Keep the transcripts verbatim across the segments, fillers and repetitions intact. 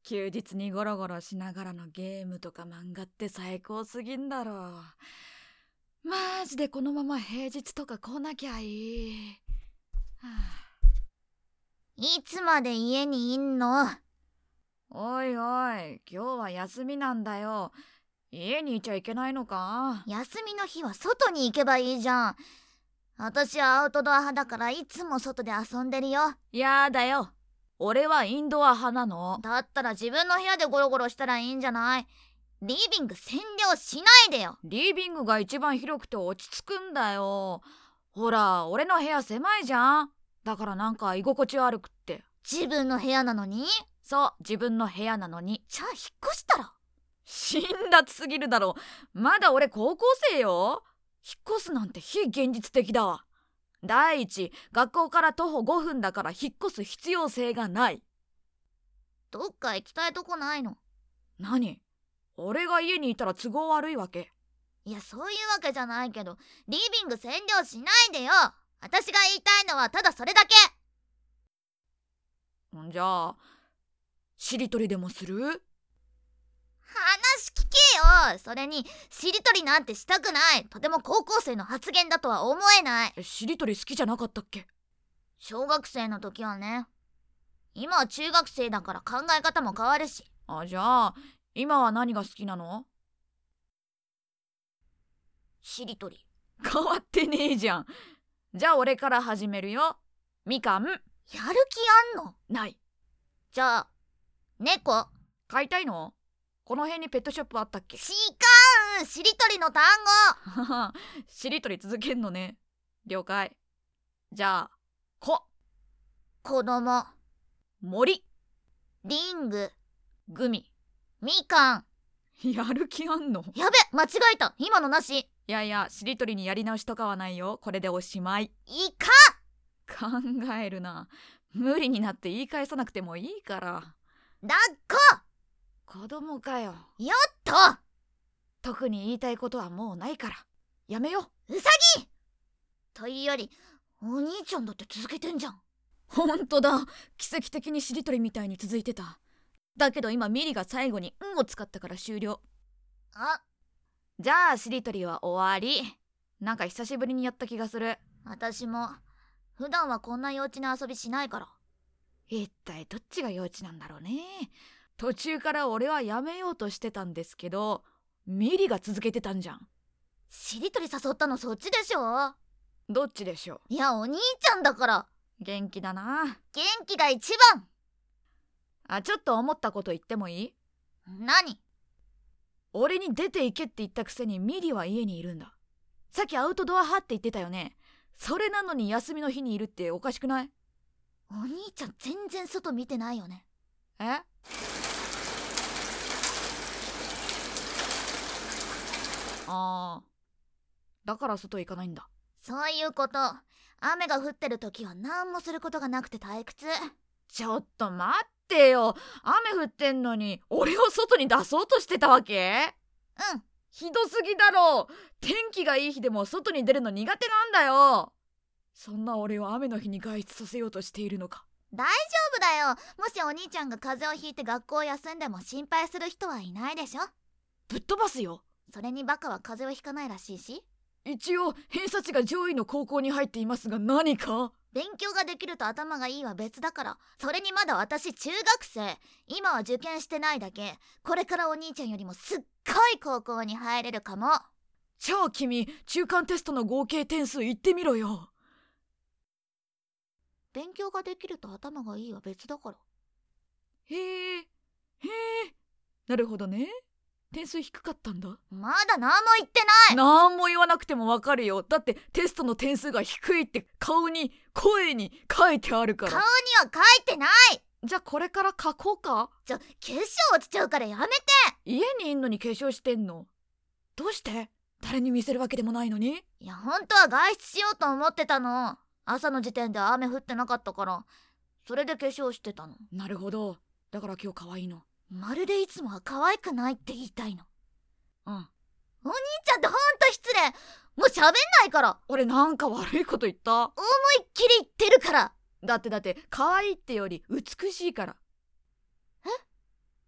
休日にゴロゴロしながらのゲームとか漫画って最高すぎんだろ。マジでこのまま平日とか来なきゃいい、はあ、 いつまで家にいんの？ おいおい、今日は休みなんだよ。家にいちゃいけないのか？ 休みの日は外に行けばいいじゃん。私はアウトドア派だからいつも外で遊んでるよ。 やだよ、俺はインドア派なの。 だったら自分の部屋でゴロゴロしたらいいんじゃない？リビング占領しないでよ。 リビングが一番広くて落ち着くんだよ。ほら、俺の部屋狭いじゃん。だからなんか居心地悪くって。 自分の部屋なのに？ そう、自分の部屋なのに。 じゃあ引っ越したら？ 辛辣すぎるだろ。まだ俺高校生よ。引っ越すなんて非現実的だわ。第一、学校から徒歩ごふんだから引っ越す必要性がない。 どっか行きたいとこないの？ 何？俺が家にいたら都合悪いわけ？ いや、そういうわけじゃないけど、リビング占領しないでよ。私が言いたいのはただそれだけ。 んじゃあしりとりでもする？ 話聞けよ。それにしりとりなんてしたくない。とても高校生の発言だとは思えない。 しりとり好きじゃなかったっけ？ 小学生の時はね。今は中学生だから考え方も変わるし。 あ、じゃあ今は何が好きなの？ しりとり。 変わってねえじゃん。じゃあ俺から始めるよ。みかん。 やる気あんの？ ない。 じゃあ猫。 飼いたいの？この辺にペットショップあったっけ？ ちかん、しりとりの単語。しりとり続けんのね。了解。じゃあこ。 子供。 森。 リング。 グミ。 みかん。 やる気あんの？ やべ、間違えた。今のなし。 いやいや、しりとりにやり直しとかはないよ。これでおしまい。 いか。 考えるな。無理になって言い返さなくてもいいから。 抱っこ。 子供かよ。 よっと。 特に言いたいことはもうないからやめよう。うさぎ。というよりお兄ちゃんだって続けてんじゃん。 ほんとだ、奇跡的にしりとりみたいに続いてた。だけど今ミリが最後に「ん」を使ったから終了。 あ、 じゃあしりとりは終わり。なんか久しぶりにやった気がする。 私も普段はこんな幼稚な遊びしないから。 一体どっちが幼稚なんだろうね。途中から俺はやめようとしてたんですけどミリが続けてたんじゃん。 しりとり誘ったのそっちでしょ。 どっちでしょう？ いや、お兄ちゃんだから。 元気だな。 元気が一番。 あ、ちょっと思ったこと言ってもいい？ 何？ 俺に出て行けって言ったくせにミリは家にいるんだ。さっきアウトドア派って言ってたよね。それなのに休みの日にいるっておかしくない？ お兄ちゃん全然外見てないよね。 え？ああ、だから外行かないんだ。 そういうこと。雨が降ってる時は何もすることがなくて退屈。 ちょっと待ってよ。雨降ってんのに俺を外に出そうとしてたわけ？ うん。 ひどすぎだろ。天気がいい日でも外に出るの苦手なんだよ。そんな俺を雨の日に外出させようとしているのか？ 大丈夫だよ。もしお兄ちゃんが風邪をひいて学校を休んでも心配する人はいないでしょ。 ぶっ飛ばすよ。 それにバカは風邪をひかないらしいし。 一応偏差値が上位の高校に入っていますが何か？ 勉強ができると頭がいいは別だから。それにまだ私中学生。今は受験してないだけ。これからお兄ちゃんよりもすっごい高校に入れるかも。 じゃあ君、中間テストの合計点数言ってみろよ。 勉強ができると頭がいいは別だから。 へえ、へえ、なるほどね。点数低かったんだ。 まだ何も言ってない。 何も言わなくてもわかるよ。だってテストの点数が低いって顔に声に書いてあるから。 顔には書いてない。 じゃあこれから書こうか。 じゃあ化粧落ちちゃうからやめて。 家にいんのに化粧してんの？どうして？誰に見せるわけでもないのに。 いや、本当は外出しようと思ってたの。朝の時点で雨降ってなかったから、それで化粧してたの。 なるほど。だから今日可愛いの。 まるでいつもは可愛くないって言いたいの。 うん。 お兄ちゃんってほんと失礼。もう喋んないから。 俺なんか悪いこと言った？ 思いっきり言ってるから。 だってだって可愛いってより美しいから。 え？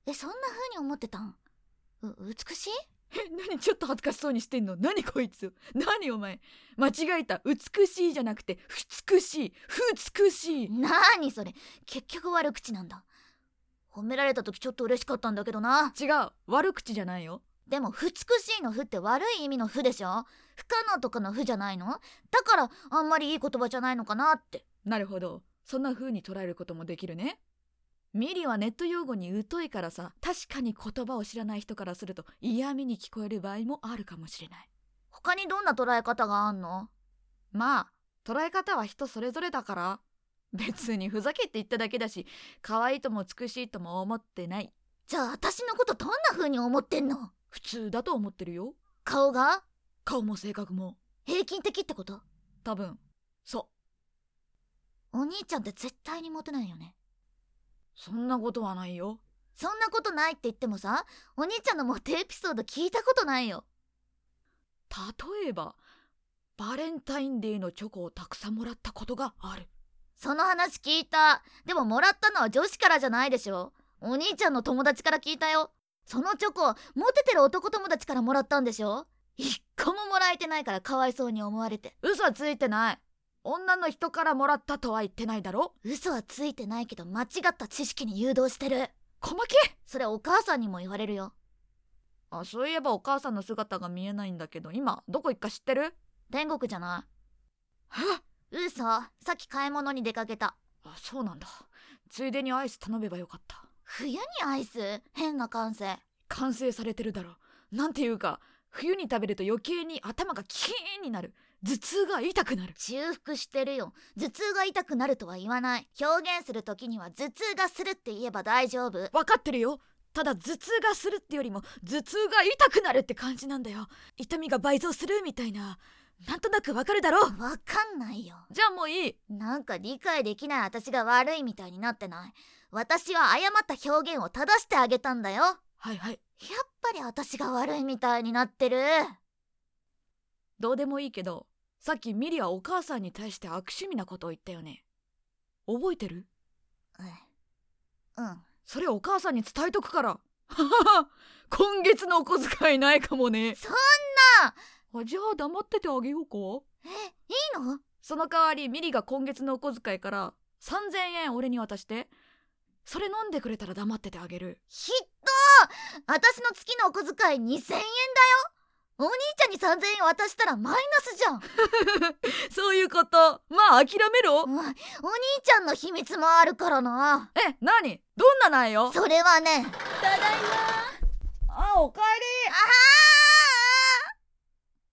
え、そんな風に思ってたん？う美しい？ え、何ちょっと恥ずかしそうにしてんの？何こいつ、何お前、間違えた。美しいじゃなくて美しい、ふつくしい。 なにそれ、結局悪口なんだ。褒められた時ちょっと嬉しかったんだけどな。 違う、悪口じゃないよ。 でも美しいの「ふ」って悪い意味の「ふ」でしょ。不可能とかの「ふ」じゃないの？だからあんまりいい言葉じゃないのかなって。 なるほど、そんな風に捉えることもできるね。ミリはネット用語に疎いからさ、確かに言葉を知らない人からすると嫌味に聞こえる場合もあるかもしれない。 他にどんな捉え方があんの？ まあ捉え方は人それぞれだから。別にふざけて言っただけだし、可愛いとも美しいとも思ってない。 じゃあ私のことどんな風に思ってんの？ 普通だと思ってるよ。 顔が？ 顔も性格も平均的ってこと？ 多分そう。お兄ちゃんって絶対にモテないよね。 そんなことはないよ。 そんなことないって言ってもさ、お兄ちゃんのモテエピソード聞いたことないよ。 例えばバレンタインデーのチョコをたくさんもらったことがある。 その話聞いた。でももらったのは女子からじゃないでしょ。お兄ちゃんの友達から聞いたよ。そのチョコモテてる男友達からもらったんでしょ。一個ももらえてないからかわいそうに思われて。 嘘はついてない。女の人からもらったとは言ってないだろ。 嘘はついてないけど間違った知識に誘導してる。 小負け。 それお母さんにも言われるよ。 あ、そういえばお母さんの姿が見えないんだけど、今どこ行くか知ってる？ 天国じゃない。 は？ 嘘、さっき買い物に出かけた。 あ、そうなんだ。ついでにアイス頼めばよかった。 冬にアイス？変な感性。 完成されてるだろ。なんていうか、冬に食べると余計に頭がキーンになる。頭痛が痛くなる。 中腹してるよ。頭痛が痛くなるとは言わない。表現するときには頭痛がするって言えば大丈夫。 分かってるよ。ただ頭痛がするってよりも頭痛が痛くなるって感じなんだよ。痛みが倍増するみたいな。なんとなくわかるだろ。 わかんないよ。 じゃあもういい。 なんか理解できない私が悪いみたいになってない？私は誤った表現を正してあげたんだよ。 はいはい。 やっぱり私が悪いみたいになってる。 どうでもいいけど、さっきミリはお母さんに対して悪趣味なことを言ったよね。覚えてる？ うん。うん。 それお母さんに伝えとくから。ははは。今月のお小遣いないかもね。 そんな。 あ、じゃあ黙っててあげようか。 え、いいの？ その代わりミリが今月のお小遣いからさんぜんえん俺に渡して。それ飲んでくれたら黙っててあげる。 ひっどー。私の月のお小遣いにせんえんだよ。お兄ちゃんにさんぜんえん渡したらマイナスじゃん。 そういうこと。まあ諦めろ、 うん、お兄ちゃんの秘密もあるからな。 え、なに？どんな苗よ。 それはね、 ただいま。